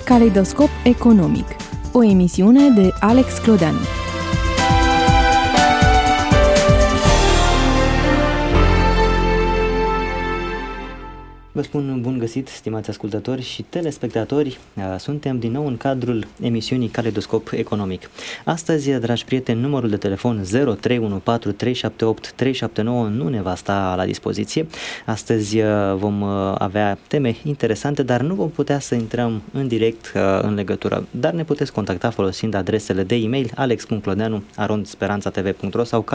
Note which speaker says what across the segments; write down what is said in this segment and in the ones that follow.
Speaker 1: Caleidoscop economic, o emisiune de Alex Clodeanu.
Speaker 2: Vă spun bun găsit, stimați ascultători și telespectatori, suntem din nou în cadrul emisiunii Caleidoscop economic. Astăzi, dragi prieteni, numărul de telefon 0314378379 nu ne va sta la dispoziție. Astăzi vom avea teme interesante, dar nu vom putea să intrăm în direct în legătură. Dar ne puteți contacta folosind adresele de e-mail alex.clodeanu@speranțatv.ro sau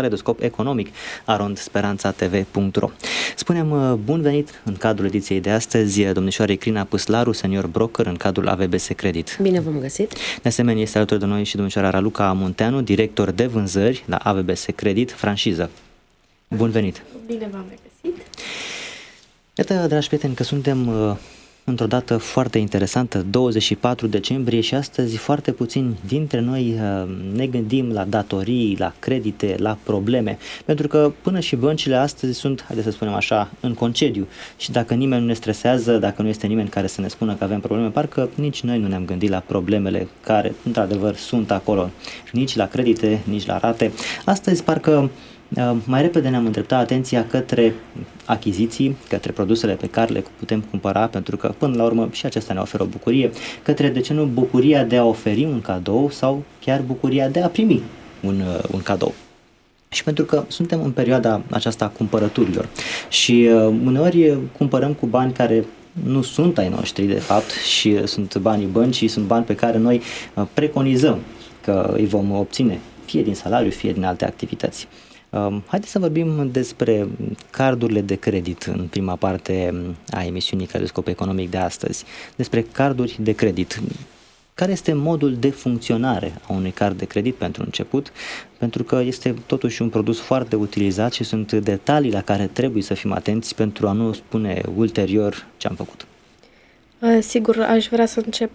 Speaker 2: caleidoscopeconomic@speranțatv.ro. Spunem bun venit în cadrul ediției de astăzi domnișoare Crina Păslaru, senior broker în cadrul AVBS Credit.
Speaker 3: Bine v-am găsit!
Speaker 2: De asemenea, este alături de noi și domnișoara Raluca Munteanu, director de vânzări la AVBS Credit, franciză. Bun venit!
Speaker 4: Bine v-am regăsit!
Speaker 2: Iată, dragi prieteni, că suntem într-o dată foarte interesantă, 24 decembrie, și astăzi foarte puțini dintre noi ne gândim la datorii, la credite, la probleme, pentru că până și băncile astăzi sunt, haideți să spunem așa, în concediu, și dacă nimeni nu ne stresează, dacă nu este nimeni care să ne spună că avem probleme, parcă nici noi nu ne-am gândit la problemele care într-adevăr sunt acolo, nici la credite, nici la rate. Astăzi parcă mai repede ne-am îndreptat atenția către achiziții, către produsele pe care le putem cumpăra, pentru că până la urmă și acestea ne oferă o bucurie, către, de ce nu, bucuria de a oferi un cadou sau chiar bucuria de a primi un cadou. Și pentru că suntem în perioada aceasta a cumpărăturilor și uneori cumpărăm cu bani care nu sunt ai noștri de fapt și sunt banii băncii, sunt bani pe care noi preconizăm că îi vom obține fie din salariu, fie din alte activități. Haideți să vorbim despre cardurile de credit în prima parte a emisiunii Caleidoscop economic de astăzi. Despre carduri de credit. Care este modul de funcționare a unui card de credit pentru început? Pentru că este totuși un produs foarte utilizat și sunt detalii la care trebuie să fim atenți pentru a nu spune ulterior ce am făcut.
Speaker 4: Sigur, aș vrea să încep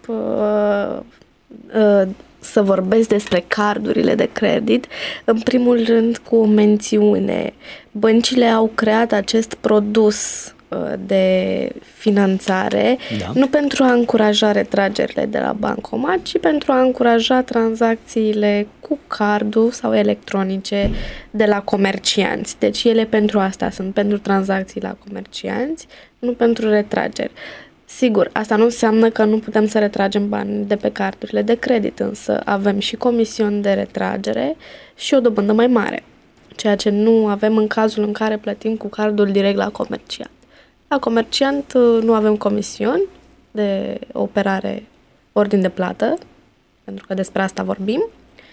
Speaker 4: să vorbesc despre cardurile de credit, în primul rând cu o mențiune. Băncile au creat acest produs de finanțare, nu pentru a încuraja retragerile de la bancomat, ci pentru a încuraja tranzacțiile cu cardul sau electronice de la comercianți. Deci ele pentru asta sunt, pentru tranzacții la comercianți, nu pentru retrageri. Sigur, asta nu înseamnă că nu putem să retragem bani de pe cardurile de credit, însă avem și comisiuni de retragere și o dobândă mai mare, ceea ce nu avem în cazul în care plătim cu cardul direct la comerciant. La comerciant nu avem comisiuni de operare, ordin de plată, pentru că despre asta vorbim,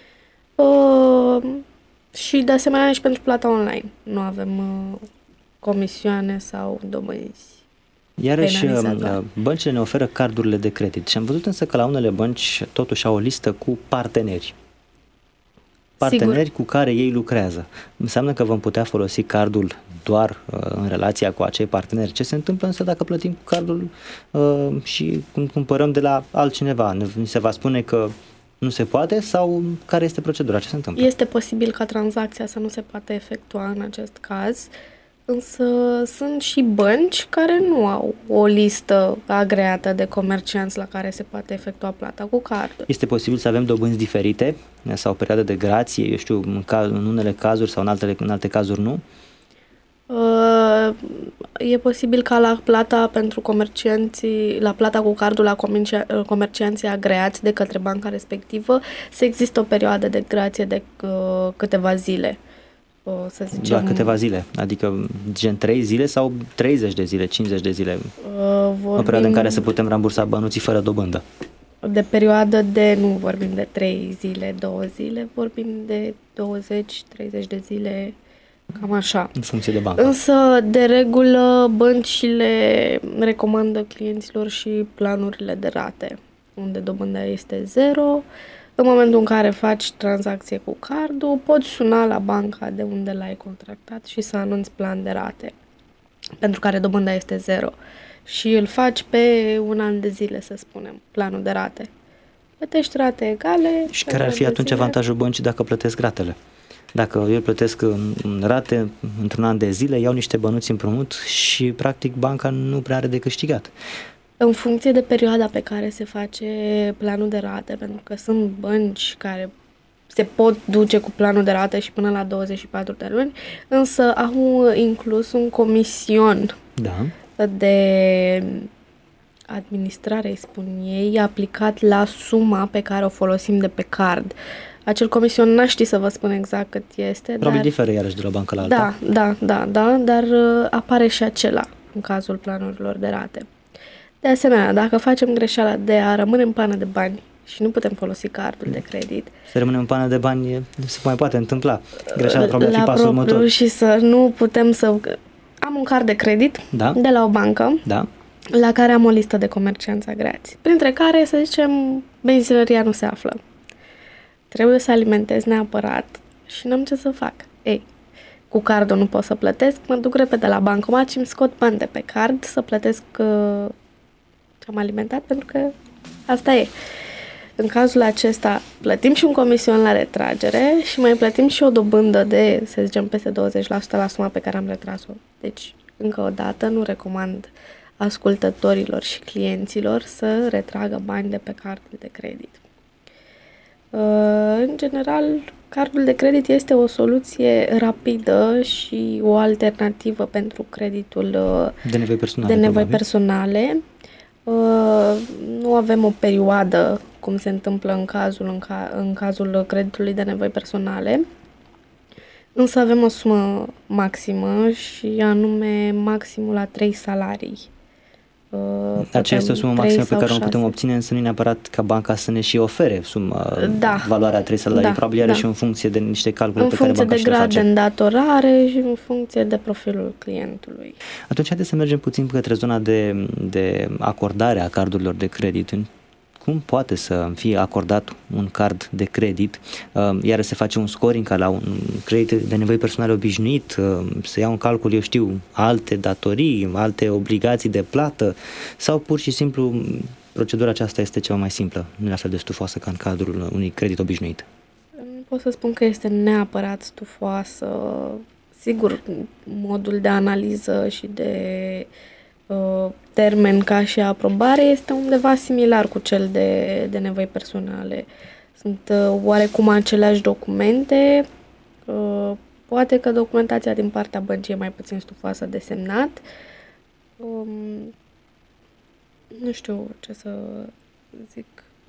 Speaker 4: și de asemenea și pentru plata online. Nu avem comisioane sau dobânzi.
Speaker 2: Iarăși, băncile ne oferă cardurile de credit și am văzut însă că la unele bănci totuși au o listă cu parteneri. Parteneri cu care ei lucrează. Înseamnă că vom putea folosi cardul doar în relația cu acei parteneri. Ce se întâmplă însă dacă plătim cu cardul și cumpărăm de la altcineva? Ni se va spune că nu se poate sau care este procedura? Ce se întâmplă?
Speaker 4: Este posibil ca tranzacția să nu se poate efectua în acest caz, însă sunt și bănci care nu au o listă agreată de comercianți la care se poate efectua plata cu cardul.
Speaker 2: Este posibil să avem dobânzi diferite sau perioade de grație, eu știu, în unele cazuri sau în alte cazuri nu?
Speaker 4: E posibil ca la plata pentru comercianții, la plata cu cardul la comercianții agreați de către banca respectivă, să există o perioadă de grație de câteva zile. Să zicem,
Speaker 2: doar câteva zile, adică gen 3 zile sau 30 de zile, 50 de zile, o perioadă în care să putem rambursa bănuții fără dobândă.
Speaker 4: De perioadă nu vorbim de 3 zile, 2 zile, vorbim de 20-30 de zile, cam așa.
Speaker 2: În funcție de bancă.
Speaker 4: Însă, de regulă, băncile recomandă clienților și planurile de rate, unde dobânda este 0. În momentul în care faci tranzacție cu cardul, poți suna la banca de unde l-ai contractat și să anunți plan de rate, pentru care dobânda este 0. Și îl faci pe un an de zile, să spunem, planul de rate. Plătești rate egale.
Speaker 2: Și care ar fi atunci avantajul băncii dacă plătesc ratele? Dacă eu plătesc în rate într-un an de zile, iau niște bănuți împrumut și practic banca nu prea are de câștigat.
Speaker 4: În funcție de perioada pe care se face planul de rate, pentru că sunt bănci care se pot duce cu planul de rate și până la 24 de luni, însă au inclus un comision de administrare, îi spun ei, aplicat la suma pe care o folosim de pe card. Acel comision n-aș ști să vă spun exact cât este.
Speaker 2: Probabil diferă iarăși de la bancă la alta.
Speaker 4: Da, dar apare și acela în cazul planurilor de rate. De asemenea, dacă facem greșeala de a rămâne în pană de bani și nu putem folosi cardul de credit.
Speaker 2: Să rămânem în pană de bani se mai poate întâmpla. Greșeala probabil fi pasul următor.
Speaker 4: Și să nu putem să... Am un card de credit de la o bancă la care am o listă de comercianți agreați, printre care, să zicem, benzinăria nu se află. Trebuie să alimentez neapărat și n-am ce să fac. Cu cardul nu pot să plătesc, mă duc repede la bancomat și îmi scot bani de pe card să plătesc ce am alimentat, pentru că asta e. În cazul acesta plătim și un comision la retragere și mai plătim și o dobândă de, să zicem, peste 20% la suma pe care am retras-o. Deci, încă o dată, nu recomand ascultătorilor și clienților să retragă bani de pe cardul de credit. În general, cardul de credit este o soluție rapidă și o alternativă pentru creditul de nevoi personale. Nu avem o perioadă, cum se întâmplă în cazul creditului de nevoi personale, însă avem o sumă maximă și anume maximul la 3 salarii.
Speaker 2: Aceea este o sumă maximă pe care o putem obține, însă nu neapărat ca banca să ne și ofere valoarea 3 salarii, probabil are și în funcție de niște calcule pe care banca și le face.
Speaker 4: În funcție de grad de îndatorare și în funcție de profilul clientului.
Speaker 2: Atunci haideți să mergem puțin către zona de acordare a cardurilor de credit. Cum poate să fie acordat un card de credit, iar se face un scoring ca la un credit de nevoi personale obișnuit, să iau în calcul, eu știu, alte datorii, alte obligații de plată, sau pur și simplu procedura aceasta este ceva mai simplă, nu e la fel de stufoasă ca în cadrul unui credit obișnuit?
Speaker 4: Nu pot să spun că este neapărat stufoasă. Sigur, modul de analiză și de termen ca și aprobare este undeva similar cu cel de nevoi personale. Sunt oarecum aceleași documente, poate că documentația din partea băncii e mai puțin stufoasă de semnat. Nu știu ce să zic,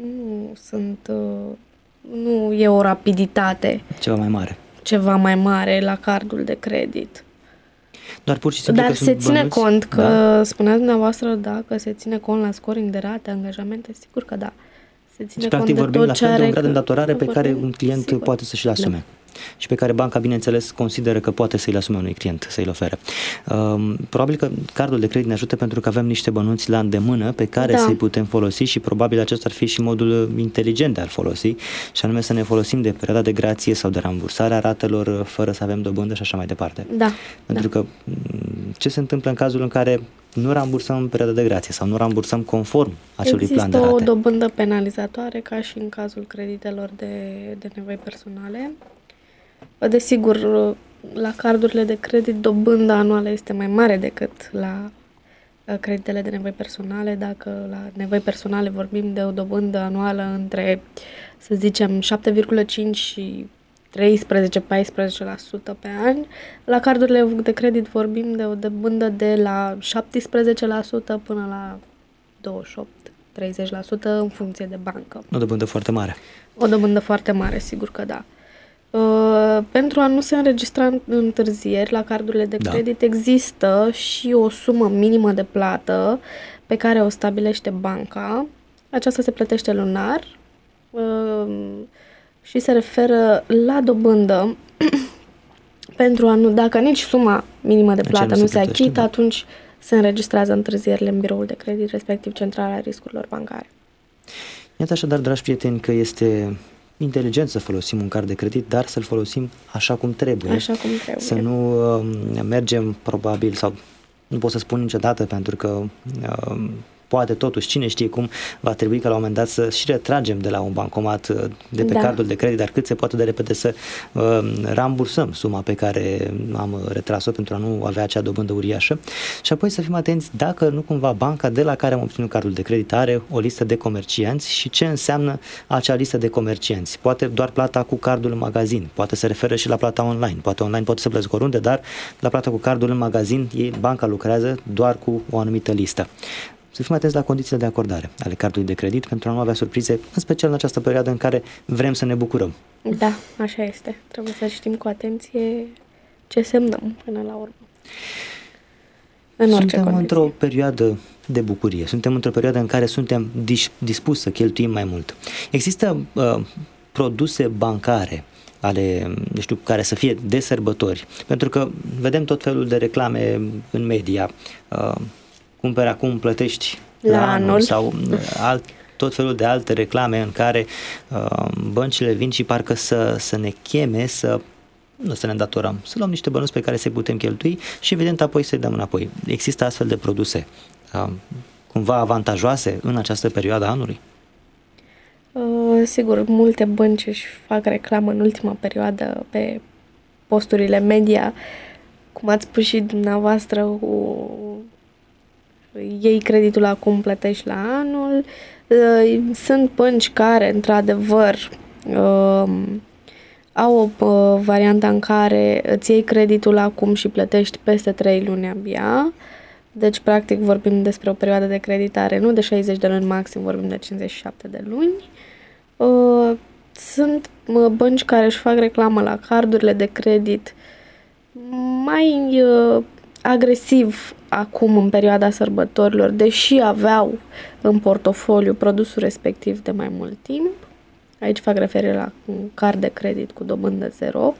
Speaker 4: nu e o rapiditate. Ceva mai mare la cardul de credit.
Speaker 2: Doar pur și simplu
Speaker 4: dar se ține cont că, spuneați dumneavoastră, că se ține cont la scoring de rate, angajamente, sigur că da. Se ține cont
Speaker 2: practic
Speaker 4: de
Speaker 2: vorbim
Speaker 4: tot
Speaker 2: la
Speaker 4: ce
Speaker 2: fel
Speaker 4: are
Speaker 2: de un grad de îndatorare pe care un client poate să și-l asume. Și pe care banca, bineînțeles, consideră că poate să-i asume unui client, să-i ofere. Probabil că cardul de credit ne ajută pentru că avem niște bănuți la îndemână pe care să-i putem folosi și probabil acesta ar fi și modul inteligent de a-l folosi, și anume să ne folosim de perioada de grație sau de rambursarea ratelor fără să avem dobândă și așa mai departe. Pentru că ce se întâmplă în cazul în care nu rambursăm în perioada de grație sau nu rambursăm conform acelui plan de rate?
Speaker 4: Există o dobândă penalizatoare ca și în cazul creditelor de nevoi personale. Desigur, la cardurile de credit dobânda anuală este mai mare decât la creditele de nevoi personale. Dacă la nevoi personale vorbim de o dobândă anuală între, să zicem, 7,5 și 13-14% pe an, la cardurile de credit vorbim de o dobândă de la 17% până la 28-30% în funcție de bancă.
Speaker 2: O dobândă foarte mare.
Speaker 4: O dobândă foarte mare, sigur că da. Pentru a nu se înregistra întârzieri la cardurile de credit, există și o sumă minimă de plată pe care o stabilește banca. Aceasta se plătește lunar și se referă la dobândă pentru a nu, dacă nici suma minimă de plată nu se achită, atunci se înregistrează întârzierile în biroul de credit, respectiv centrala riscurilor bancare.
Speaker 2: Iată așadar, dragi prieteni, că este inteligent să folosim un card de credit, dar să-l folosim așa cum trebuie. Să nu mergem probabil, sau nu pot să spun niciodată, pentru că poate totuși, cine știe cum va trebui ca la un moment dat să și retragem de la un bancomat de pe cardul de credit, dar cât se poate de repede să rambursăm suma pe care am retras-o pentru a nu avea acea dobândă uriașă și apoi să fim atenți dacă nu cumva banca de la care am obținut cardul de credit are o listă de comercianți și ce înseamnă acea listă de comercianți. Poate doar plata cu cardul în magazin, poate se referă și la plata online, poate online poate să plătești oriunde, dar la plata cu cardul în magazin banca lucrează doar cu o anumită listă. Să fim atenți la condițiile de acordare ale cardului de credit pentru a nu avea surprize, în special în această perioadă în care vrem să ne bucurăm.
Speaker 4: Da, așa este. Trebuie să știm cu atenție ce semnăm până la urmă.
Speaker 2: Suntem într-o perioadă de bucurie, suntem într-o perioadă în care suntem dispuși să cheltuim mai mult. Există produse bancare care să fie de sărbători, pentru că vedem tot felul de reclame în media, cumperi acum, plătești la anul sau tot felul de alte reclame în care băncile vin și parcă să ne cheme nu să ne îndatorăm, să luăm niște bănuți pe care să-i putem cheltui și evident apoi să-i dăm înapoi. Există astfel de produse cumva avantajoase în această perioadă a anului?
Speaker 4: Sigur, multe bănci își fac reclamă în ultima perioadă pe posturile media, cum ați spus și dumneavoastră, iei creditul acum, plătești la anul. Sunt bănci care, într-adevăr, au o variantă în care îți iei creditul acum și plătești peste 3 luni abia. Deci, practic, vorbim despre o perioadă de creditare nu de 60 de luni maxim, vorbim de 57 de luni. Sunt bănci care își fac reclamă la cardurile de credit mai agresiv acum în perioada sărbătorilor, deși aveau în portofoliu produsul respectiv de mai mult timp. Aici fac referire la un card de credit cu dobândă zero.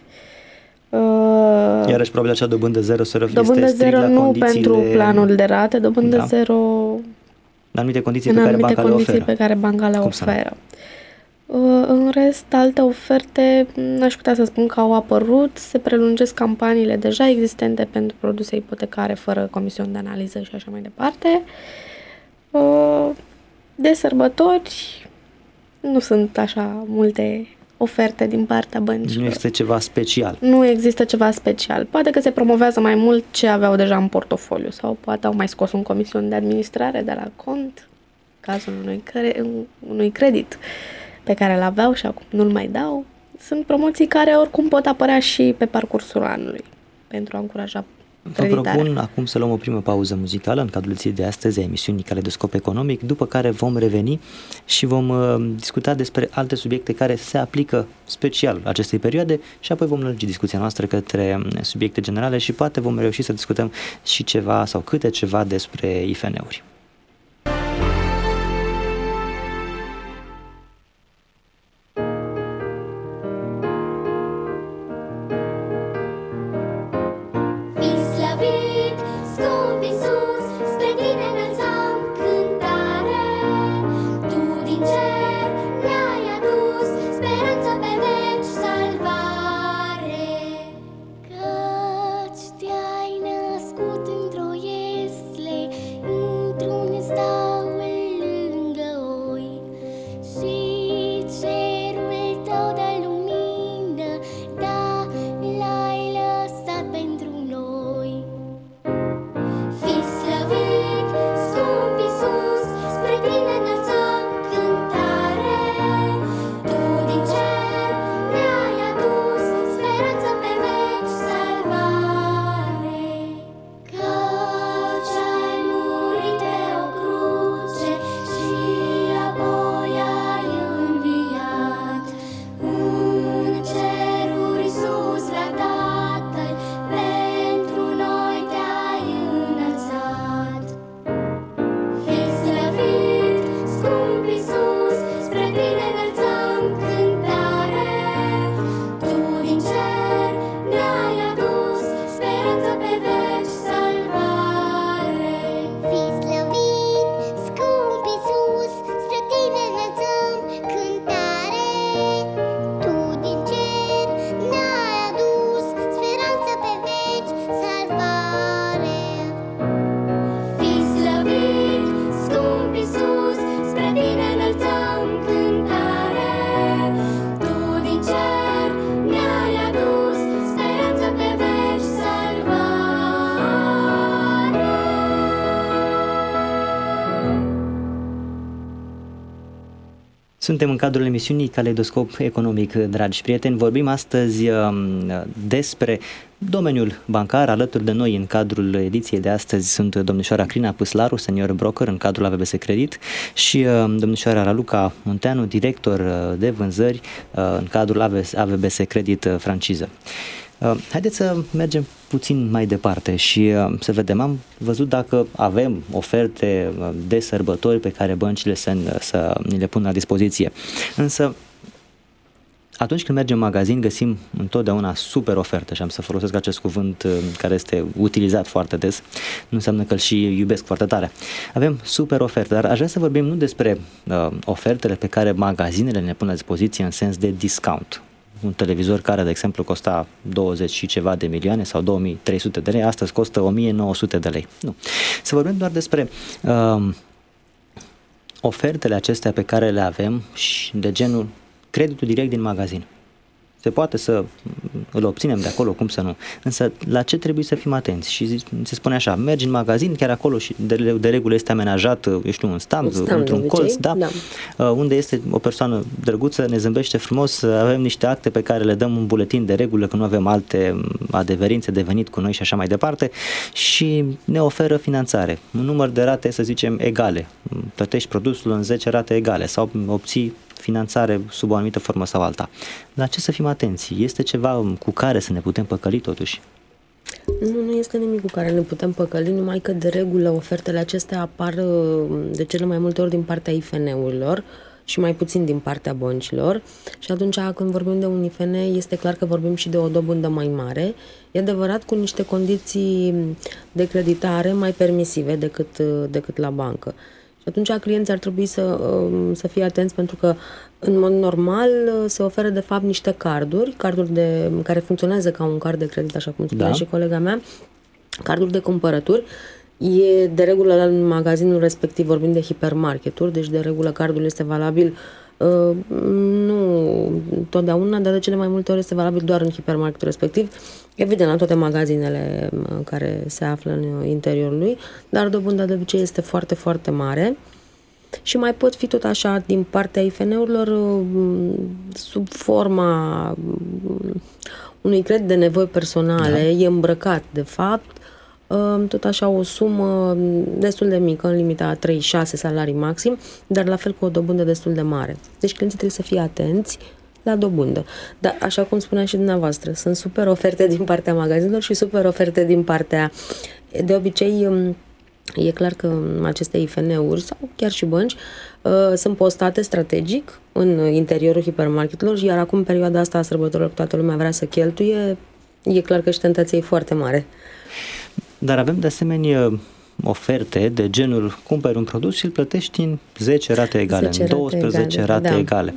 Speaker 2: Iarăși, probabil acea dobândă zero se referă
Speaker 4: dobândă zero nu pentru planul de rate, dobândă zero
Speaker 2: în anumite condiții pe care banca le oferă.
Speaker 4: În rest, alte oferte, n-aș putea să spun că au apărut, se prelungesc campaniile deja existente pentru produse ipotecare fără comisiuni de analiză și așa mai departe. De sărbători nu sunt așa multe oferte din partea băncilor.
Speaker 2: Nu există ceva special.
Speaker 4: Nu există ceva special. Poate că se promovează mai mult ce aveau deja în portofoliu sau poate au mai scos un comision de administrare de la cont, cazul unui credit pe care îl aveau și acum nu-l mai dau. Sunt promoții care oricum pot apărea și pe parcursul anului pentru a încuraja creditarea.
Speaker 2: Vă propun acum să luăm o primă pauză muzicală în cadrul zi de astăzi a emisiunii Caleidoscop Economic, după care vom reveni și vom discuta despre alte subiecte care se aplică special acestei perioade și apoi vom lărgi discuția noastră către subiecte generale și poate vom reuși să discutăm și ceva sau câte ceva despre IFN-uri.
Speaker 3: Căci te-ai născut într-o iesle, într-un
Speaker 2: Suntem în cadrul emisiunii Caleidoscop Economic, dragi prieteni. Vorbim astăzi despre domeniul bancar. Alături de noi în cadrul ediției de astăzi sunt domnișoara Crina Păslaru, senior broker în cadrul AVBS Credit, și domnișoara Raluca Munteanu, director de vânzări în cadrul AVBS Credit franciză. Haideți să mergem puțin mai departe și să vedem. Am văzut dacă avem oferte de sărbători pe care băncile să ni le pună la dispoziție. Însă, atunci când mergem în magazin, găsim întotdeauna super ofertă, și am să folosesc acest cuvânt care este utilizat foarte des, nu înseamnă că îl și iubesc foarte tare. Avem super oferte, dar aș vrea să vorbim nu despre ofertele pe care magazinele ne pun la dispoziție în sens de discount. Un televizor care, de exemplu, costa 20 și ceva de milioane sau 2300 de lei, astăzi costă 1900 de lei. Nu. Să vorbim doar despre ofertele acestea pe care le avem și de genul creditul direct din magazin. Se poate să îl obținem de acolo, cum să nu. Însă la ce trebuie să fim atenți? Și se spune așa, mergi în magazin, chiar acolo și de regulă este amenajat, un stand într-un colț, da? Unde este o persoană drăguță, ne zâmbește frumos, avem niște acte pe care le dăm un buletin de regulă, că nu avem alte adeverințe de venit cu noi și așa mai departe, și ne oferă finanțare. Un număr de rate, să zicem, egale. Plătești produsul în 10 rate egale sau obții finanțare sub o anumită formă sau alta. La ce să fim atenți? Este ceva cu care să ne putem păcăli totuși?
Speaker 3: Nu este nimic cu care ne putem păcăli, numai că de regulă ofertele acestea apar de cele mai multe ori din partea IFN-urilor și mai puțin din partea băncilor, și atunci când vorbim de un IFN este clar că vorbim și de o dobândă mai mare, e adevărat, cu niște condiții de creditare mai permisive decât la bancă. Și atunci clienții ar trebui să fie atenți, pentru că în mod normal se oferă de fapt niște carduri care funcționează ca un card de credit, așa cum spunea și colega mea, carduri de cumpărături. E de regulă în magazinul respectiv, vorbim de hipermarketuri, deci de regulă cardul este valabil nu totdeauna, dar de cele mai multe ori este valabil doar în hipermarketul respectiv, evident la toate magazinele care se află în interiorul lui, dar dobânda de obicei este foarte, foarte mare. Și mai pot fi tot așa din partea IFN-urilor sub forma unui credit de nevoi personale, e îmbrăcat de fapt, tot așa o sumă destul de mică, în limita a 3-6 salarii maxim, dar la fel cu o dobândă destul de mare. Deci clienții trebuie să fie atenți la dobândă. Dar așa cum spunea și dumneavoastră, sunt super oferte din partea magazinelor și super oferte din partea... De obicei, e clar că aceste IFN-uri sau chiar și bănci sunt postate strategic în interiorul hipermarketelor, iar acum, în perioada asta a sărbătorilor, toată lumea vrea să cheltuie, e clar că și tentația e foarte mare.
Speaker 2: Dar avem de asemenea oferte de genul cumperi un produs și îl plătești în 10 rate egale, în 12 rate egale.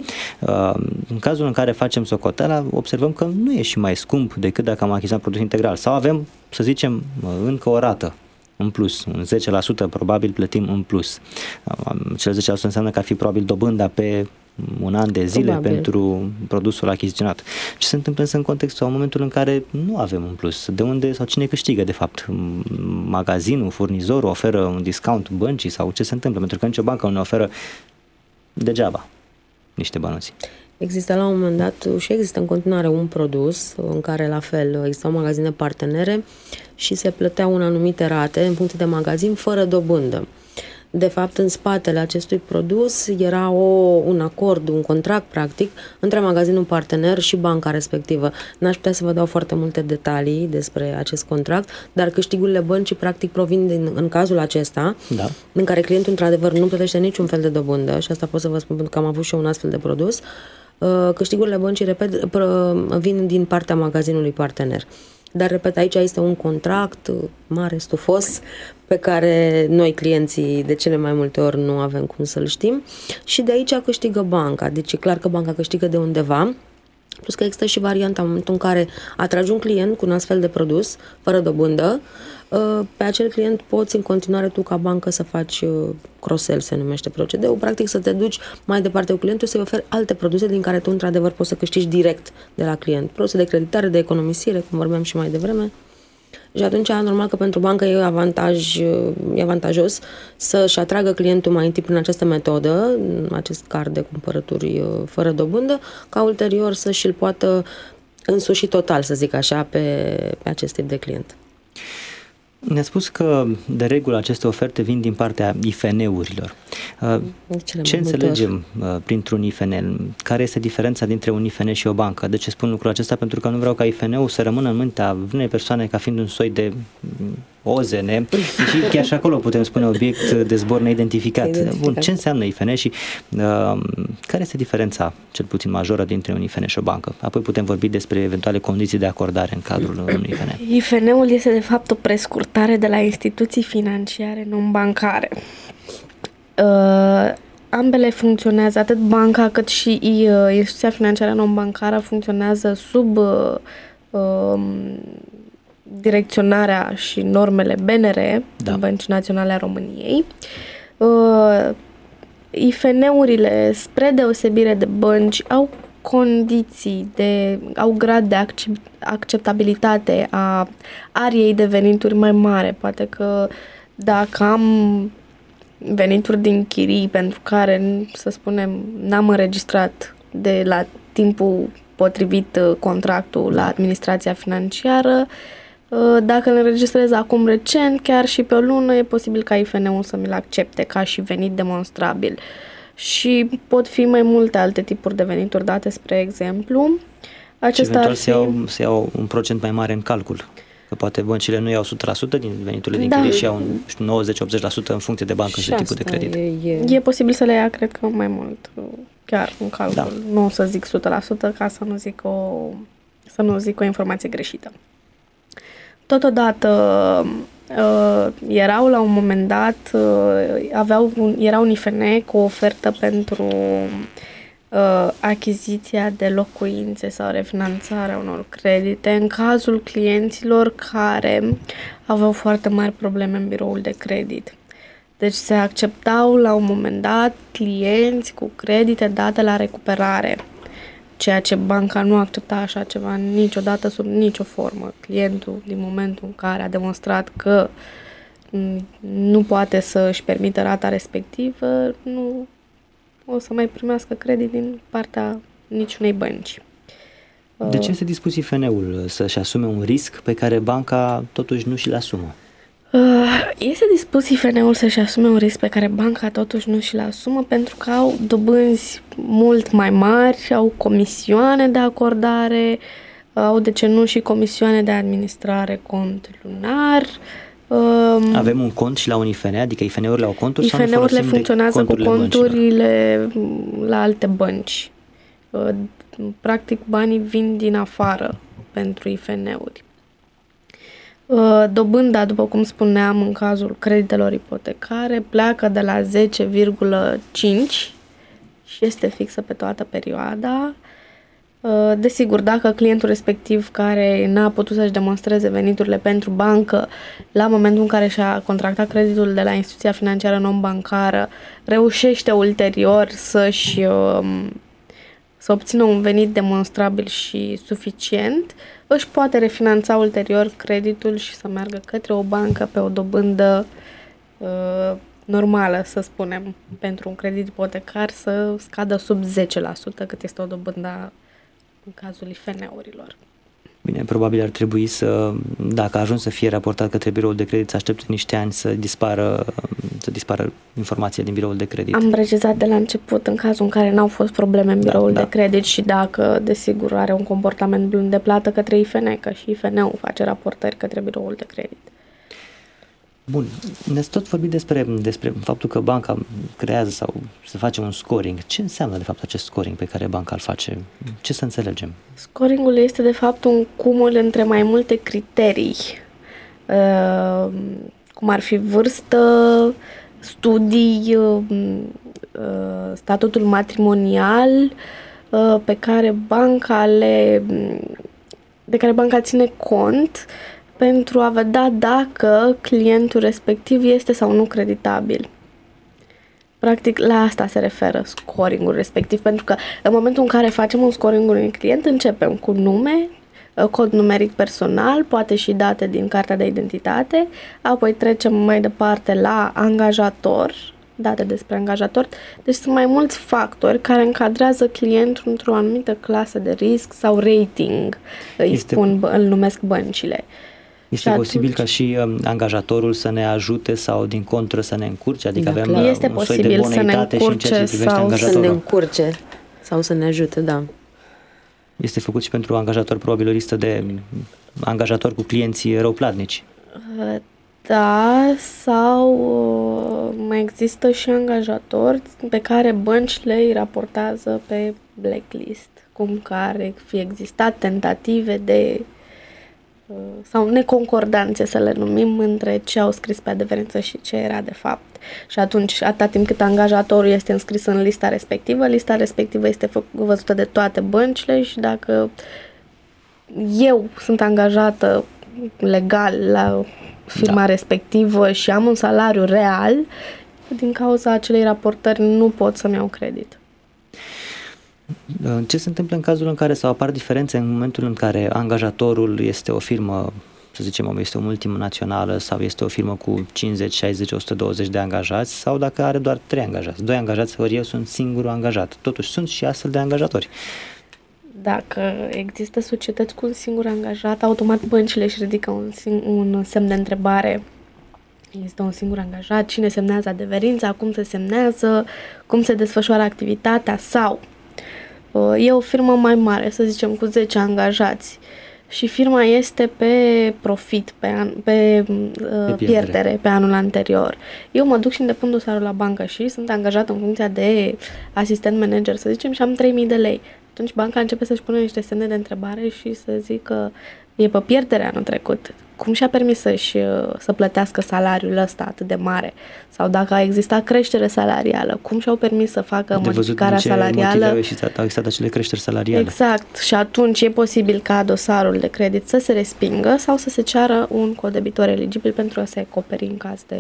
Speaker 2: În cazul în care facem socoteala, observăm că nu e și mai scump decât dacă am achiziționat produs integral. Sau avem, să zicem, încă o rată în plus, un 10% probabil plătim în plus. Cel 10% înseamnă că ar fi probabil dobânda pe un an de zile pentru produsul achiziționat. Ce se întâmplă însă în contextul sau în momentul în care nu avem un plus? De unde sau cine câștigă de fapt? Magazinul, furnizorul oferă un discount băncii sau ce se întâmplă? Pentru că nicio bancă nu ne oferă degeaba niște bănuți.
Speaker 3: Există la un moment dat și există în continuare un produs în care la fel existau magazine partenere și se plăteau în anumite rate în funcție de magazin fără dobândă. De fapt, în spatele acestui produs era un acord, un contract practic între magazinul partener și banca respectivă. N-aș putea să vă dau foarte multe detalii despre acest contract, dar câștigurile băncii practic provin în cazul acesta, în care clientul într-adevăr nu plătește niciun fel de dobândă, și asta pot să vă spun pentru că am avut și eu un astfel de produs. Câștigurile băncii, repet, vin din partea magazinului partener. Dar, repet, aici este un contract mare, stufos, pe care noi, clienții, de cele mai multe ori nu avem cum să-l știm, și de aici câștigă banca. Deci e clar că banca câștigă de undeva, plus că există și varianta în momentul în care atragi un client cu un astfel de produs, fără dobândă, pe acel client poți în continuare tu ca bancă să faci cross-sell, se numește procedeul, practic să te duci mai departe cu clientul, să-i oferi alte produse din care tu într-adevăr poți să câștigi direct de la client. Produse de creditare, de economisire, cum vorbeam și mai devreme, Și atunci, normal că pentru bancă e avantajos să-și atragă clientul mai întâi prin această metodă, acest card de cumpărături fără dobândă, ca ulterior să și-l poată însuși total, să zic așa, pe acest tip de client.
Speaker 2: Ne-a spus că, de regulă, aceste oferte vin din partea IFN-urilor. Ce înțelegem printr-un IFN? Care este diferența dintre un IFN și o bancă? De ce spun lucrul acesta? Pentru că nu vreau ca IFN-ul să rămână în mintea unei persoane ca fiind un soi de OZN și chiar și acolo putem spune obiect de zbor neidentificat. Bun, ce înseamnă IFN și care este diferența, cel puțin majoră, dintre un IFN și o bancă? Apoi putem vorbi despre eventuale condiții de acordare în cadrul unui IFN.
Speaker 4: IFN-ul este de fapt o prescurtare de la instituții financiare non-bancare. Ambele funcționează, atât banca cât și instituția financiară non-bancară funcționează sub direcționarea și normele BNR, Băncii Naționale a României. IFN-urile, spre deosebire de bănci, au condiții, au grad de acceptabilitate a ariei de venituri mai mare. Poate că dacă am venituri din chirii pentru care, să spunem, n-am înregistrat de la timpul potrivit contractul la administrația financiară, dacă îl înregistrez acum recent, chiar și pe o lună, e posibil ca IFN-ul să mi-l accepte ca și venit demonstrabil. Și pot fi mai multe alte tipuri de venituri date, spre exemplu.
Speaker 2: Acesta și eventual să iau un procent mai mare în calcul. Că poate băncile nu iau 100% din veniturile din chirii și iau 90-80% în funcție de bancă și de tipul de credit.
Speaker 4: E posibil să le ia, cred că, mai mult, chiar în calcul. Da. Nu o să zic 100% ca să nu zic o informație greșită. Totodată, erau la un moment dat, era un IFN cu o ofertă pentru achiziția de locuințe sau refinanțarea unor credite în cazul clienților care aveau foarte mari probleme în biroul de credit. Deci se acceptau la un moment dat clienți cu credite date la recuperare, ceea ce banca nu accepta așa ceva niciodată sub nicio formă. Clientul, din momentul în care a demonstrat că nu poate să își permită rata respectivă, nu o să mai primească credit din partea niciunei bănci.
Speaker 2: De ce este dispus IFN-ul să-și asume un risc pe care banca totuși nu și-l asumă?
Speaker 4: Este dispus IFN-ul să-și asume un risc pe care banca totuși nu și-l asumă pentru că au dobânzi mult mai mari, au comisioane de acordare, au, de ce nu, și comisioane de administrare cont lunar.
Speaker 2: Avem un cont și la un IFN, adică IFN-urile au conturi?
Speaker 4: IFN-urile funcționează cu conturile la alte bănci. Practic, banii vin din afară pentru IFN-uri. Dobânda, după cum spuneam, în cazul creditelor ipotecare, pleacă de la 10,5 și este fixă pe toată perioada. Desigur, dacă clientul respectiv care n-a putut să-și demonstreze veniturile pentru bancă la momentul în care și-a contractat creditul de la instituția financiară non-bancară, reușește ulterior să obțină un venit demonstrabil și suficient, își poate refinanța ulterior creditul și să meargă către o bancă pe o dobândă normală, să spunem, pentru un credit ipotecar să scadă sub 10%, cât este o dobândă în cazul IFN-urilor.
Speaker 2: Bine, probabil ar trebui să, dacă a ajuns să fie raportat către biroul de credit, să aștepte niște ani să dispară informația din biroul de credit.
Speaker 4: Am precizat de la început, în cazul în care n-au fost probleme în biroul de credit și dacă, desigur, are un comportament bun de plată către IFN, că și IFN-ul face raportări către biroul de credit.
Speaker 2: Bun, ne-ați tot vorbit despre faptul că banca creează sau se face un scoring. Ce înseamnă de fapt acest scoring pe care banca îl face? Ce să înțelegem?
Speaker 4: Scoringul este de fapt un cumul între mai multe criterii, cum ar fi vârstă, studii, statutul matrimonial, de care banca ține cont pentru a vedea dacă clientul respectiv este sau nu creditabil. Practic, la asta se referă scoringul respectiv, pentru că în momentul în care facem un scoring unui client, începem cu nume, cod numeric personal, poate și date din cartea de identitate, apoi trecem mai departe la angajator, date despre angajator. Deci sunt mai mulți factori care încadrează clientul într-o anumită clasă de risc sau rating, îl numesc băncile.
Speaker 2: Este posibil ca și angajatorul să ne ajute sau din contră să ne încurce? Adică avem un soi de boneitate și în ceea ce privește angajatorul.
Speaker 3: Să ne încurce sau să ne ajute, da.
Speaker 2: Este făcut și pentru angajator probabil o listă de angajatori cu clienții răuplatnici.
Speaker 4: Da, sau mai există și angajatori pe care băncile îi raportează pe blacklist, cum care fi existat tentative de sau neconcordanțe, să le numim, între ce au scris pe adeverință și ce era de fapt. Și atunci, atâta timp cât angajatorul este înscris în lista respectivă este văzută de toate băncile și dacă eu sunt angajată legal la firma respectivă și am un salariu real, din cauza acelei raportări nu pot să-mi iau credit.
Speaker 2: Ce se întâmplă în cazul în care sau apar diferențe în momentul în care angajatorul este o firmă, să zicem, este o multinațională sau este o firmă cu 50, 60, 120 de angajați sau dacă are doar 3 angajați, 2 angajați, ori eu sunt singurul angajat. Totuși sunt și astfel de angajatori.
Speaker 4: Dacă există societăți cu un singur angajat, automat băncile își ridică un semn de întrebare. Este un singur angajat, cine semnează adeverința, cum se semnează, cum se desfășoară activitatea sau e o firmă mai mare, să zicem cu 10 angajați și firma este pe profit, pe pierdere pe anul anterior. Eu mă duc și îmi depun dosarul la bancă și sunt angajat în funcția de asistent manager, să zicem, și am 3.000 de lei. Atunci banca începe să-și pună niște semne de întrebare și să zică e pe pierdere anul trecut. Cum și-a permis să plătească salariul ăsta atât de mare? Sau dacă a existat creștere salarială, cum și-au permis să facă modificarea salarială?
Speaker 2: Au existat acele creșteri salariale.
Speaker 4: Exact. Și atunci e posibil ca dosarul de credit să se respingă sau să se ceară un codebitor eligibil pentru a se acoperi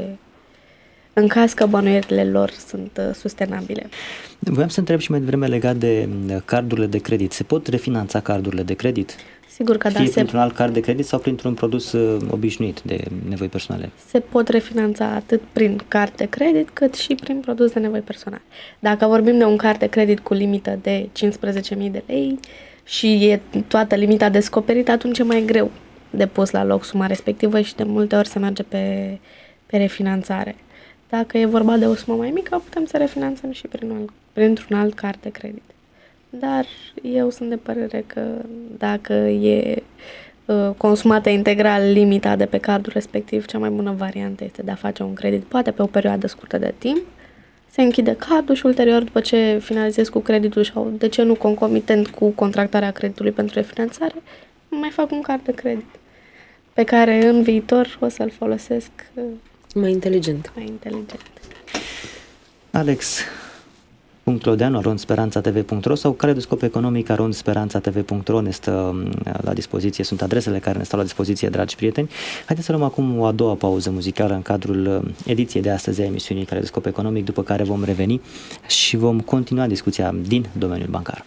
Speaker 4: în caz că bănuierile lor sunt sustenabile.
Speaker 2: Voiam să întreb și mai devreme legat de cardurile de credit. Se pot refinanța cardurile de credit?
Speaker 4: Sigur că da.
Speaker 2: Fie printr-un alt card de credit sau printr-un produs obișnuit de nevoi personale?
Speaker 4: Se pot refinanța atât prin card de credit cât și prin produs de nevoi personale. Dacă vorbim de un card de credit cu limită de 15.000 de lei și e toată limita descoperită, atunci e mai greu de pus la loc suma respectivă și de multe ori se merge pe refinanțare. Dacă e vorba de o sumă mai mică, putem să refinanțăm și printr-un alt card de credit. Dar eu sunt de părere că dacă e consumată integral limita de pe cardul respectiv, cea mai bună variantă este de a face un credit, poate pe o perioadă scurtă de timp, se închide cardul și ulterior, după ce finalizez cu creditul sau de ce nu concomitent cu contractarea creditului pentru refinanțare, mai fac un card de credit pe care în viitor o să-l folosesc
Speaker 3: mai inteligent.
Speaker 2: Alex Clodeanu, @speranțatv.ro sau Caleidoscop.economic @speranțatv.ro ne stă la dispoziție, sunt adresele care ne stau la dispoziție, dragi prieteni. Haideți să luăm acum o a doua pauză muzicală în cadrul ediției de astăzi a emisiunii Caleidoscop Economic, după care vom reveni și vom continua discuția din domeniul bancar.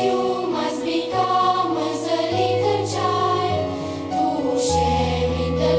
Speaker 5: Yes, you must become as a little child to share in the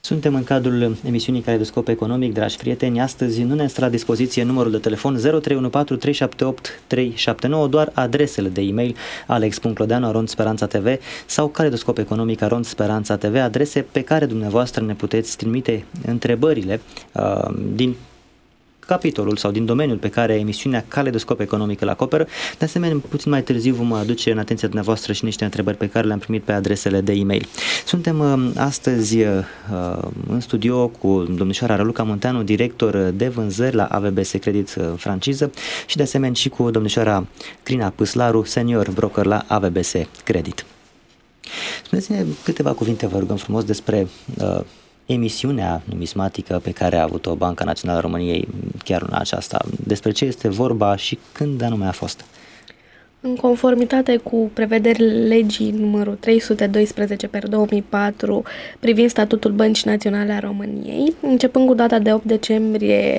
Speaker 2: Suntem în cadrul emisiunii Caleidoscop Economic, dragi prieteni. Astăzi nu ne stă la dispoziție numărul de telefon 0314 378 379, doar adresele de e-mail alex.clodeanu@speranța.tv sau caleidoscopeconomic@speranța.tv, adrese pe care dumneavoastră ne puteți trimite întrebările din capitolul sau din domeniul pe care emisiunea Caleidoscop Economic îl acoperă. De asemenea, puțin mai târziu vom aduce în atenția dumneavoastră și niște întrebări pe care le-am primit pe adresele de e-mail. Suntem astăzi în studio cu domnișoara Raluca Munteanu, director de vânzări la AVBS Credit Franciză, și de asemenea și cu domnișoara Crina Păslaru, senior broker la AVBS Credit. Spuneți-ne câteva cuvinte, vă rugăm frumos, despre emisiunea numismatică pe care a avut-o Banca Națională a României chiar în aceasta. Despre ce este vorba și când anume a fost?
Speaker 4: În conformitate cu prevederile legii numărul 312/2004 privind statutul Băncii Naționale a României, începând cu data de 8 decembrie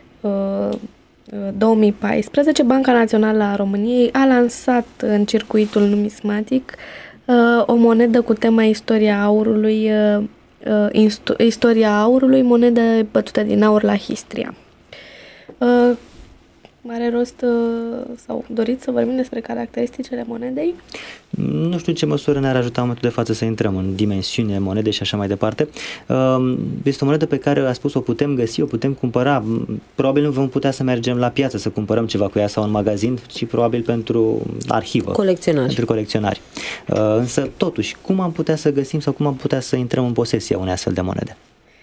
Speaker 4: 2014, Banca Națională a României a lansat în circuitul numismatic o monedă cu tema Istoria aurului, monedă bătută din aur la Histria. Are rost sau doriți să vorbim despre caracteristicile monedei?
Speaker 2: Nu știu în ce măsură ne-ar ajuta în momentul de față să intrăm în dimensiune monede și așa mai departe. Este o monedă pe care a spus o putem găsi, o putem cumpăra. Probabil nu vom putea să mergem la piață să cumpărăm ceva cu ea sau în magazin, ci probabil pentru arhivă.
Speaker 3: Colecționari.
Speaker 2: Pentru colecționari. Însă, totuși, cum am putea să găsim sau cum am putea să intrăm în posesia unei astfel de monede?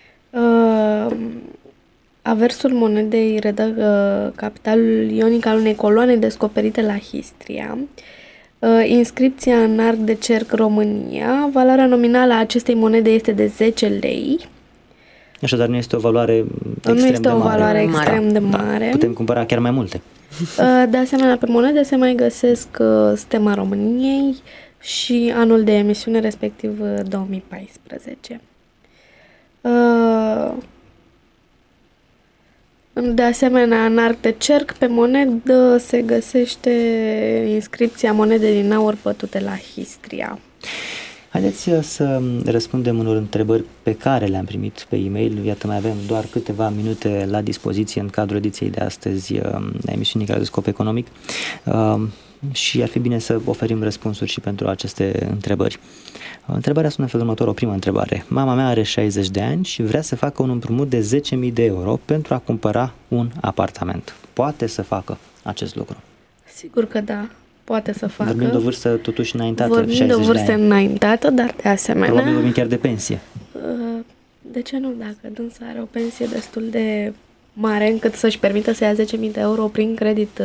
Speaker 4: Aversul monedei redă capitalul ionic al unei coloane descoperite la Histria, inscripția în arc de cerc România, valoarea nominală a acestei monede este de 10 lei.
Speaker 2: Așadar nu este o valoare extrem
Speaker 4: nu este
Speaker 2: de
Speaker 4: o
Speaker 2: mare.
Speaker 4: valoare extrem de mare.
Speaker 2: Da, putem cumpăra chiar mai multe.
Speaker 4: De asemenea, pe monede se mai găsesc stema României și anul de emisiune, respectiv 2014. De asemenea, în arc de cerc, pe monedă se găsește inscripția monede din aur bătute la Histria.
Speaker 2: Haideți să răspundem unor întrebări pe care le-am primit pe e-mail. Iată, mai avem doar câteva minute la dispoziție în cadrul ediției de astăzi a emisiunii Caleidoscop Economic și ar fi bine să oferim răspunsuri și pentru aceste întrebări. Întrebarea sună în felul următor, o primă întrebare. Mama mea are 60 de ani și vrea să facă un împrumut de 10.000 de euro pentru a cumpăra un apartament. Poate să facă acest lucru?
Speaker 4: Sigur că da, poate să facă.
Speaker 2: Vorbim de o vârstă totuși înaintată,
Speaker 4: vorbim
Speaker 2: 60
Speaker 4: de o vârstă înaintată, dar de asemenea...
Speaker 2: Probabil vorbim chiar de pensie.
Speaker 4: De ce nu? Dacă dânsa are o pensie destul de mare încât să-și permită să ia 10.000 de euro prin credit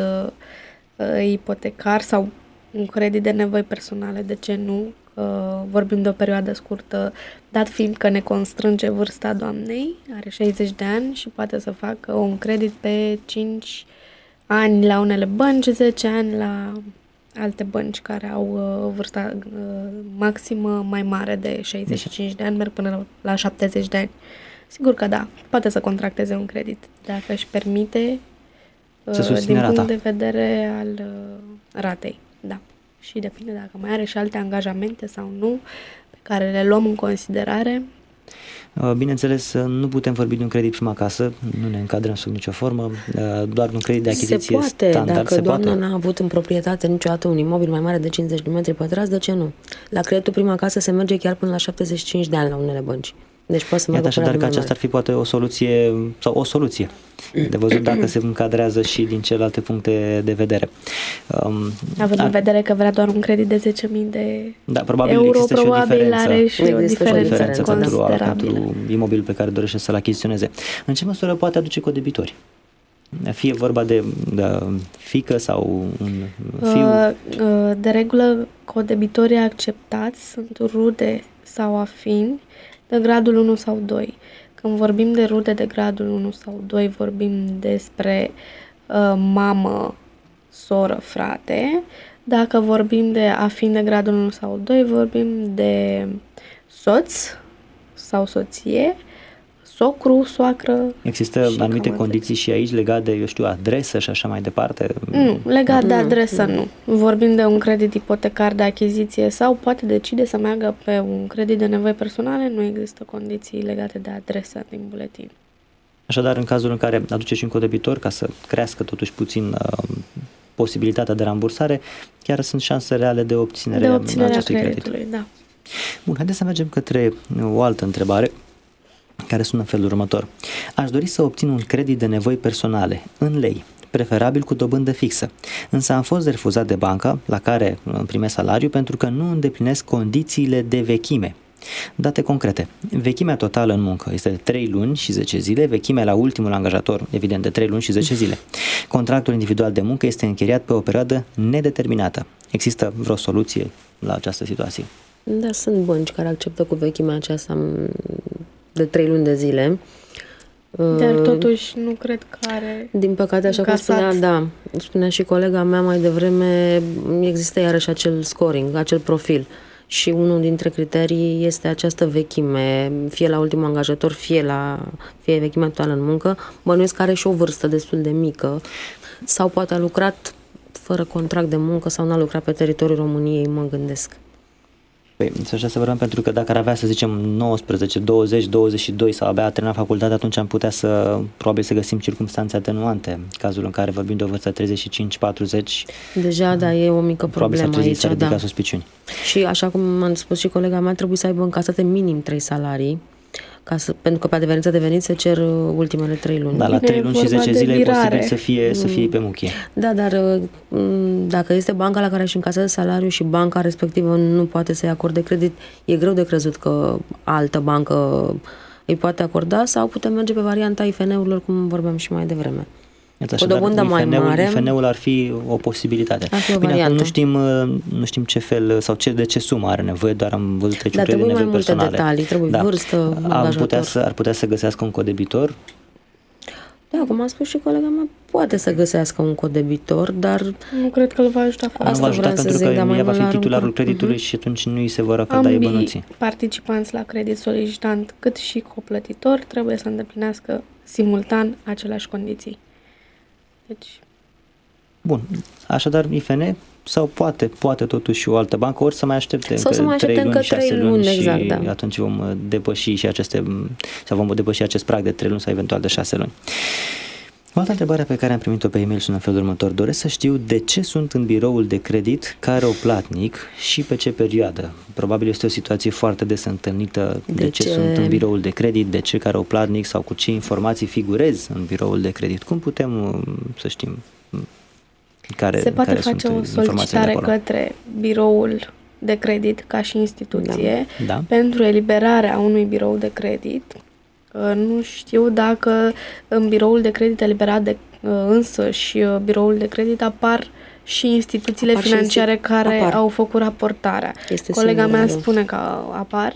Speaker 4: ipotecar sau un credit de nevoi personale, de ce nu? Vorbim de o perioadă scurtă, dat fiind că ne constrânge vârsta doamnei, are 60 de ani și poate să facă un credit pe 5 ani la unele bănci, 10 ani la alte bănci care au vârsta maximă mai mare de 65 de ani, merg până la 70 de ani. Sigur că da, poate să contracteze un credit dacă își permite din punct de vedere al ratei, da. Și depinde dacă mai are și alte angajamente sau nu, pe care le luăm în considerare.
Speaker 2: Bineînțeles, nu putem vorbi de un credit prima casă, nu ne încadrăm sub nicio formă, doar un credit de achiziție standard.
Speaker 3: Dacă doamna n-a avut în proprietate niciodată un imobil mai mare de 50 de metri pătrați, de ce nu? La creditul prima casă se merge chiar până la 75 de ani la unele bănci. Deci poate să meargă.
Speaker 2: Iată, așadar că aceasta ar fi poate o soluție sau o soluție de văzut dacă se încadrează și din celelalte puncte de vedere.
Speaker 4: Având în vedere că vrea doar un credit de 10.000 de
Speaker 2: probabil
Speaker 4: euro,
Speaker 2: există
Speaker 4: probabil are și o
Speaker 2: diferență
Speaker 4: considerabilă
Speaker 2: pentru imobilul pe care dorește să-l achiziționeze. În ce măsură poate aduce codebitori? Fie vorba de fiică sau un fiu?
Speaker 4: De regulă, codebitorii acceptați sunt rude sau afini de gradul 1 sau 2. Când vorbim de rude de gradul 1 sau 2, vorbim despre mamă, soră, frate. Dacă vorbim de afin de gradul 1 sau 2, vorbim de soț sau soție, socru, soacră.
Speaker 2: Există anumite condiții și aici legate de, eu știu, adresă și așa mai departe?
Speaker 4: Nu, legat de adresă nu. Vorbim de un credit ipotecar de achiziție sau poate decide să meargă pe un credit de nevoi personale, nu există condiții legate de adresă din buletin.
Speaker 2: Așadar, în cazul în care aduce și un codebitor ca să crească totuși puțin posibilitatea de rambursare, chiar sunt șanse reale de obținere a acestui credit.
Speaker 4: Da.
Speaker 2: Bun, haideți să mergem către o altă întrebare care sună în felul următor. Aș dori să obțin un credit de nevoi personale, în lei, preferabil cu dobândă fixă, însă am fost refuzat de banca la care primesc salariu pentru că nu îndeplinesc condițiile de vechime. Date concrete. Vechimea totală în muncă este de 3 luni și 10 zile, vechimea la ultimul angajator, evident, de 3 luni și 10 zile. Contractul individual de muncă este încheiat pe o perioadă nedeterminată. Există vreo soluție la această situație?
Speaker 3: Da, sunt bănci care acceptă cu vechimea aceasta de 3 luni de zile.
Speaker 4: Dar totuși nu cred că are...
Speaker 3: Din păcate, așa cum spunea și colega mea mai devreme, există iarăși acel scoring, acel profil. Și unul dintre criterii este această vechime, fie la ultimul angajator, fie vechimea totală în muncă. Bănuiesc că are și o vârstă destul de mică sau poate a lucrat fără contract de muncă sau n-a lucrat pe teritoriul României, mă gândesc.
Speaker 2: Păi, așa să vorbim, pentru că dacă ar avea, să zicem, 19, 20, 22 sau abia a terminat facultatea, atunci am putea probabil să găsim circumstanțe atenuante. Cazul în care vorbim de o vârstă 35-40... Deja,
Speaker 3: da, e o mică problemă aici,
Speaker 2: s-ar ridica suspiciuni.
Speaker 3: Și așa cum am spus și colega mea, trebuie să aibă încasate minim 3 salarii, pentru că pe adeverința de venit se cer ultimele 3 luni.
Speaker 2: Da, la 3 luni și 10 zile e posibil să fie pe muchie.
Speaker 3: Da, dar dacă este banca la care își încasează salariul și banca respectivă nu poate să-i acorde credit, e greu de crezut că altă bancă îi poate acorda sau putem merge pe varianta IFN-urilor, cum vorbeam și mai devreme. O dobândă mai mare.
Speaker 2: IFN-ul ar fi o posibilitate. Bine, acum nu știm ce fel sau de ce sumă are nevoie, doar am văzut trece de nevoi personale.
Speaker 3: Trebuie mai multe detalii, trebuie vârstă, angajator.
Speaker 2: Ar putea să găsească un codebitor?
Speaker 3: Da, cum a spus și colega mea, poate să găsească un codebitor, dar
Speaker 4: nu cred că îl va ajuta foarte mult.
Speaker 2: Nu va ajuta pentru că ea va fi titularul creditului și atunci nu îi se vor acorda ei bănuții.
Speaker 4: Participanți la credit solicitant cât și coplătitor trebuie să îndeplinească simultan aceleași condiții. Deci...
Speaker 2: Bun, așadar IFN sau poate totuși o altă bancă, ori să mai aștepte încă 3 luni, 6 luni
Speaker 3: exact,
Speaker 2: și
Speaker 3: da.
Speaker 2: atunci vom depăși și vom depăși acest prag de 3 luni sau eventual de 6 luni. O altă întrebare pe care am primit-o pe e-mail sună în felul următor. Doresc să știu de ce sunt în biroul de credit careoplatnic și pe ce perioadă. Probabil este o situație foarte des întâlnită. De ce sunt în biroul de credit, de ce careoplatnic sau cu ce informații figurez în biroul de credit. Cum putem să știm
Speaker 4: se poate face o solicitare către biroul de credit ca și instituție pentru eliberarea unui birou de credit. Nu știu dacă în biroul de credit eliberat însă și biroul de credit apar și instituțiile financiare care au făcut raportarea. Colega mea spune că apar.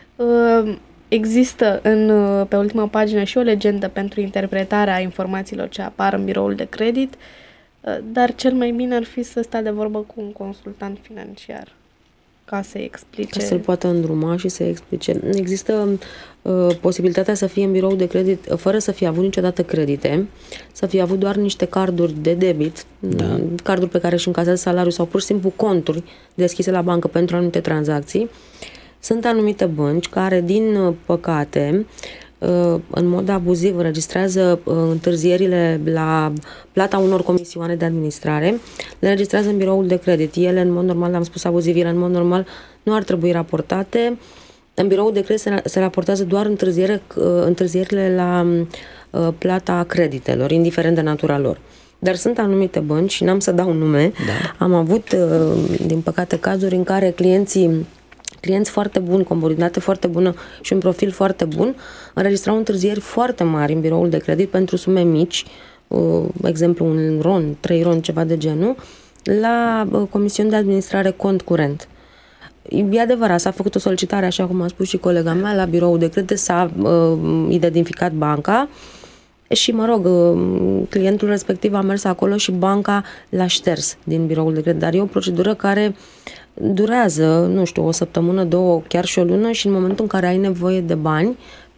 Speaker 4: Există pe ultima pagină și o legendă pentru interpretarea informațiilor ce apar în biroul de credit, dar cel mai bine ar fi să stea de vorbă cu un consultant financiar ca să-i explice.
Speaker 3: Ca să-l poată îndruma și să-i explice. Există posibilitatea să fie în birou de credit fără să fie avut niciodată credite, să fie avut doar niște carduri de debit, carduri pe care își încasează salariul sau pur și simplu conturi deschise la bancă pentru anumite tranzacții. Sunt anumite bănci care, din păcate, în mod abuziv înregistrează întârzierile la plata unor comisioane de administrare, le înregistrează în biroul de credit. Ele, în mod normal, am spus abuziv, ele în mod normal nu ar trebui raportate. În biroul de credit se raportează doar întârzierile la plata creditelor, indiferent de natura lor. Dar sunt anumite bănci, și n-am să dau nume, am avut, din păcate, cazuri în care clienți foarte buni, cu o bonditate foarte bună și un profil foarte bun, înregistrau întârzieri foarte mari în biroul de credit pentru sume mici, exemplu un RON, 3 RON, ceva de genul, la comisiuni de administrare cont curent. E adevărat, s-a făcut o solicitare, așa cum a spus și colega mea, la biroul de credit, s-a identificat banca și, mă rog, clientul respectiv a mers acolo și banca l-a șters din biroul de credit. Dar e o procedură care durează, nu știu, o săptămână, 2, chiar și o lună, și în momentul în care ai nevoie de bani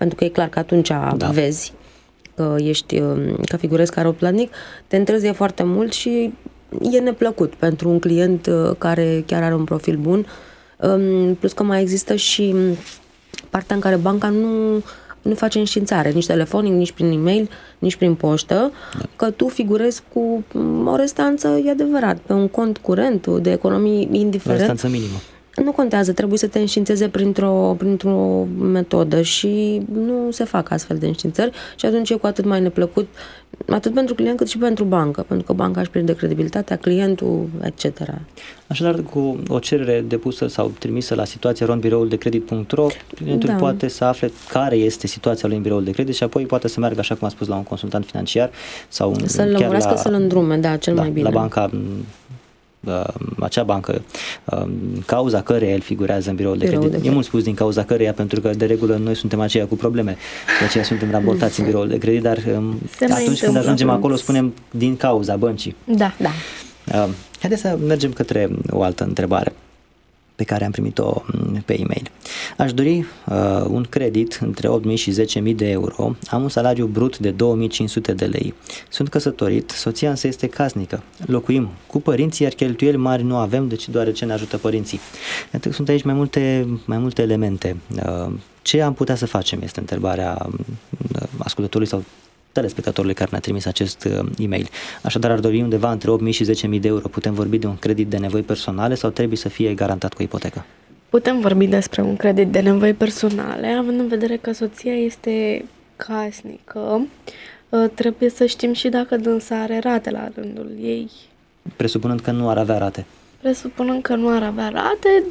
Speaker 3: pentru că e clar că atunci vezi că figurezi ca rotplatnic, te întârzie foarte mult și e neplăcut pentru un client care chiar are un profil bun, plus că mai există și partea în care banca nu face înștiințare, nici telefonic, nici prin e-mail, nici prin poștă, că tu figurezi cu o restanță, e adevărat, pe un cont curent de economii indiferent.
Speaker 2: O restanță minimă.
Speaker 3: Nu contează, trebuie să te înștiințeze printr-o metodă și nu se fac astfel de înștiințări și atunci e cu atât mai neplăcut, atât pentru client cât și pentru bancă, pentru că banca își pierde credibilitatea, clientul, etc.
Speaker 2: Așadar, cu o cerere depusă sau trimisă la situația ronbirouldecredit.ro, clientul poate să afle care este situația lui în biroul de credit și apoi poate să meargă, așa cum a spus, la un consultant financiar sau
Speaker 3: să-l lămurească, să-l îndrume, cel mai bine.
Speaker 2: La banca, acea bancă, cauza căreia el figurează în biroul de credit. E mult spus din cauza căreia, pentru că de regulă noi suntem aceia cu probleme, de aceea suntem raportați în biroul de credit, dar atunci când ajungem acolo spunem din cauza băncii.
Speaker 4: Da.
Speaker 2: Haideți să mergem către o altă întrebare pe care am primit-o pe e-mail. Aș dori un credit între 8.000 și 10.000 de euro. Am un salariu brut de 2.500 de lei. Sunt căsătorit, soția însă este casnică. Locuim cu părinții, iar cheltuieli mari nu avem, deci deoarece ne ajută părinții. Sunt aici mai multe elemente. Ce am putea să facem este întrebarea ascultătorului sau telespectatorului care ne-a trimis acest e-mail. Așadar, ar dori undeva între 8.000 și 10.000 de euro. Putem vorbi de un credit de nevoi personale sau trebuie să fie garantat cu ipotecă?
Speaker 4: Putem vorbi despre un credit de nevoi personale, având în vedere că soția este casnică. Trebuie să știm și dacă dânsa are rate la rândul ei.
Speaker 2: Presupunând că nu ar avea rate.
Speaker 4: Presupunând că nu ar avea rate,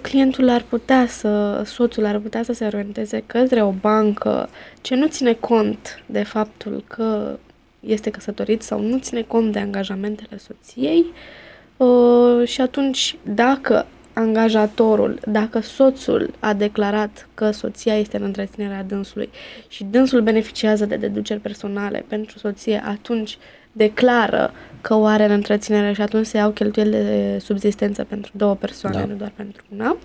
Speaker 4: soțul ar putea să se orienteze către o bancă ce nu ține cont de faptul că este căsătorit sau nu ține cont de angajamentele soției și atunci dacă soțul a declarat că soția este în întreținerea dânsului și dânsul beneficiază de deduceri personale pentru soție, atunci declară că o are în întreținere și atunci se iau cheltuieli de subzistență pentru două persoane, nu doar pentru una.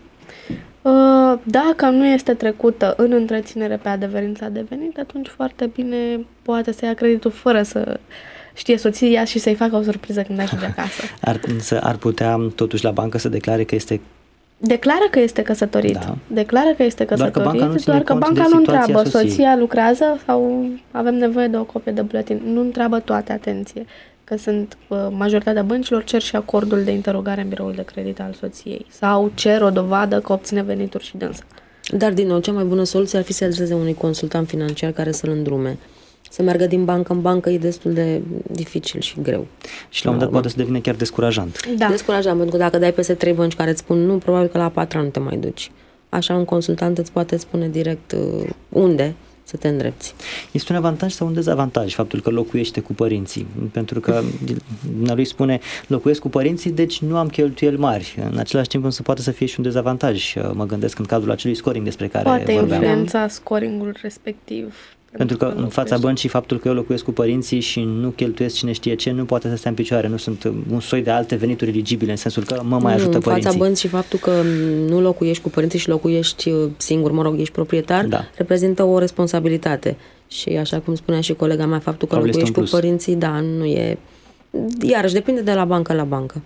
Speaker 4: Dacă nu este trecută în întreținere pe adeverința de venit, atunci foarte bine poate să ia creditul fără să știe soția și să-i facă o surpriză când ajunge acasă.
Speaker 2: Ar putea totuși la bancă să declare că este...
Speaker 4: Declară că este căsătorit.
Speaker 2: Da.
Speaker 4: Doar că banca nu întreabă, soția lucrează sau avem nevoie de o copie de buletin. Nu întreabă toate, atenție, că sunt majoritatea băncilor cer și acordul de interogare în biroul de credit al soției sau cer o dovadă că obține venituri și dânsa.
Speaker 3: Dar, din nou, cea mai bună soluție ar fi să adreseze unui consultant financiar care să-l îndrume. Să meargă din bancă în bancă e destul de dificil și greu.
Speaker 2: Și la un moment dat poate să devine chiar descurajant.
Speaker 3: Da. Descurajant, pentru că dacă dai peste 3 bănci care îți spun nu, probabil că la 4 nu te mai duci. Așa un consultant îți poate spune direct unde să te îndrepți.
Speaker 2: Este un avantaj sau un dezavantaj faptul că locuiește cu părinții? Pentru că lui spune locuiesc cu părinții, deci nu am cheltuieli mari. În același timp însă poate să fie și un dezavantaj. Mă gândesc în cadrul acelui scoring despre care
Speaker 4: poate
Speaker 2: vorbeam.
Speaker 4: influența scoringul respectiv.
Speaker 2: Pentru că în fața băncii faptul că eu locuiesc cu părinții și nu cheltuiesc cine știe ce, nu poate să stea în picioare, nu sunt un soi de alte venituri eligibile, în sensul că mă mai ajută părinții.
Speaker 3: În fața băncii faptul că nu locuiești cu părinții și locuiești singur, ești proprietar, reprezintă o responsabilitate. Și așa cum spunea și colega mea, faptul că locuiești cu părinții, nu e... Iarăși, depinde de la bancă la bancă.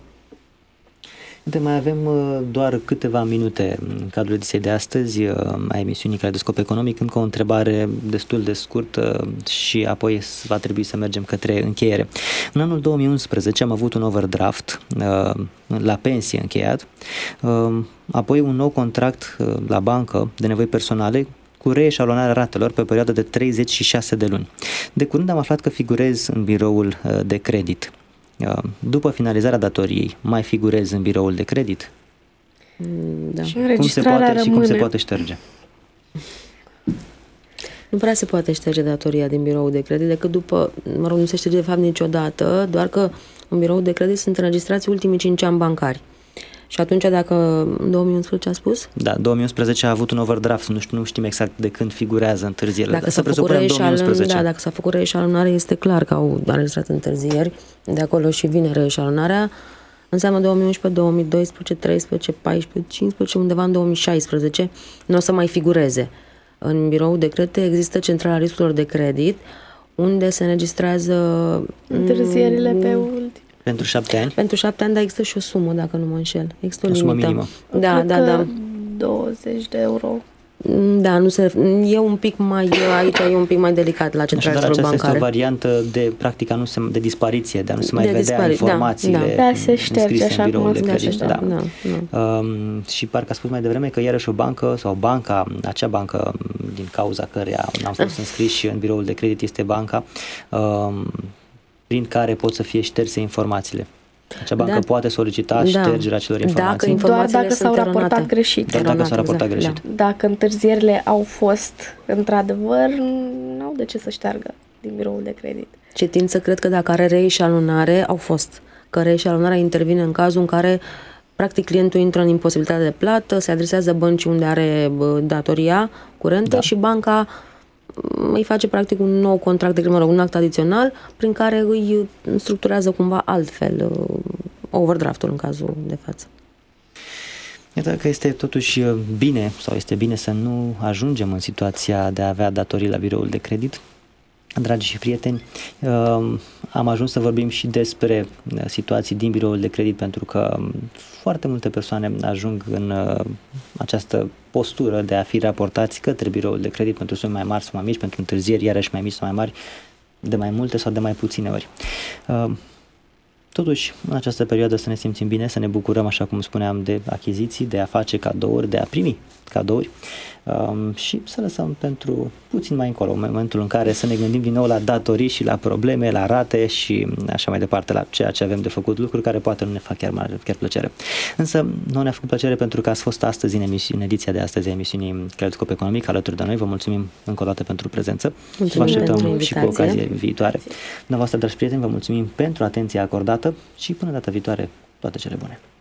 Speaker 2: Mai avem doar câteva minute în cadrul ediției de astăzi a emisiunii Caleidoscop Economic, încă o întrebare destul de scurtă și apoi va trebui să mergem către încheiere. În anul 2011 am avut un overdraft la pensie încheiat, apoi un nou contract la bancă de nevoi personale cu reeșalonarea ratelor pe o perioadă de 36 de luni. De curând am aflat că figurez în biroul de credit. După finalizarea datoriei, mai figurez în biroul de credit?
Speaker 3: Da.
Speaker 4: Și înregistrarea rămâne.
Speaker 2: Cum se poate șterge?
Speaker 3: Nu prea se poate șterge datoria din biroul de credit decât după, nu se șterge de fapt niciodată, doar că în biroul de credit sunt înregistrați ultimii 5 ani bancari. Și atunci, dacă în 2011 a spus?
Speaker 2: Da, 2011 a avut un overdraft, nu știm exact de când figurează întârzierile.
Speaker 3: Dacă s-a făcut reeșalonare, este clar că au înregistrat întârzieri, de acolo și vine reeșalonarea, înseamnă 2011, 2012, 13, 14, 15, undeva în 2016 nu o să mai figureze. În biroul de credit există centrala riscurilor de credit, unde se înregistrează
Speaker 4: întârzierile pe ultim.
Speaker 2: Pentru 7 ani?
Speaker 3: Pentru 7 ani, dar există și o sumă, dacă nu mă înșel. Există o
Speaker 2: sumă
Speaker 3: limită.
Speaker 2: minimă.
Speaker 3: Da.
Speaker 4: 20 de euro.
Speaker 3: Da, e un pic mai, aici e un pic mai delicat la centrale bancare.
Speaker 2: Aceasta este o variantă de practic de dispariție, de a nu se mai vedea informațiile
Speaker 4: se șterge, așa cum ați
Speaker 2: spus. Și parcă a spus mai devreme că iarăși o bancă sau acea bancă din cauza căreia n-am fost înscriși în biroul de credit este banca prin care pot să fie șterse informațiile. Acea bancă poate solicita ștergerea acelor informații.
Speaker 4: Doar dacă s-au raportat greșit.
Speaker 2: Doar dacă s-au raportat greșit.
Speaker 4: Dacă întârzierile au fost într-adevăr, n-au de ce să șteargă din biroul de credit.
Speaker 3: Ce tind să cred că dacă are reeșalonare, au fost. Că reeșalonarea intervine în cazul în care practic clientul intră în imposibilitate de plată, se adresează băncii unde are datoria curentă și banca îi face practic un nou contract de credit, un act adițional prin care îi structurează cumva altfel overdraftul în cazul de față.
Speaker 2: Iată că este totuși bine sau este bine să nu ajungem în situația de a avea datorii la biroul de credit. Dragi și prieteni, am ajuns să vorbim și despre situații din biroul de credit pentru că foarte multe persoane ajung în această postură de a fi raportați către biroul de credit pentru sume mai mari sau mai mici, pentru întârzieri iarăși mai mici sau mai mari, de mai multe sau de mai puține ori. Totuși, în această perioadă să ne simțim bine, să ne bucurăm, așa cum spuneam, de achiziții, de a face cadouri, de a primi cadouri și să lăsăm pentru puțin mai încolo, în momentul în care să ne gândim din nou la datorii și la probleme, la rate și așa mai departe, la ceea ce avem de făcut, lucruri care poate nu ne fac chiar plăcere. Însă, nu ne-a făcut plăcere pentru că ați fost astăzi în ediția de astăzi a emisiunii Creditoscop Economic alături de noi. Vă mulțumim încă o dată pentru prezență. Vă așteptăm și cu ocazie viitoare. Dumneavoastră, dragi prieteni, vă mulțumim pentru atenția acordată și până data viitoare, toate cele bune.